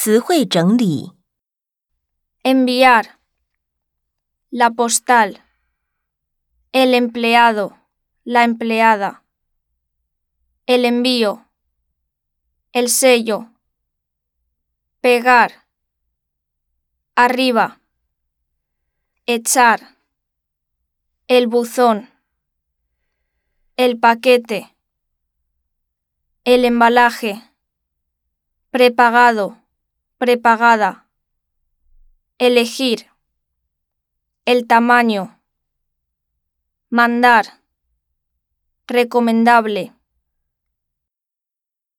词汇整理 enviar, la postal, el empleado, la empleada, el envío, el sello, pegar, arriba, echar, el buzón, el paquete, el embalaje, prepagado, prepagada, elegir, el tamaño, mandar, recomendable.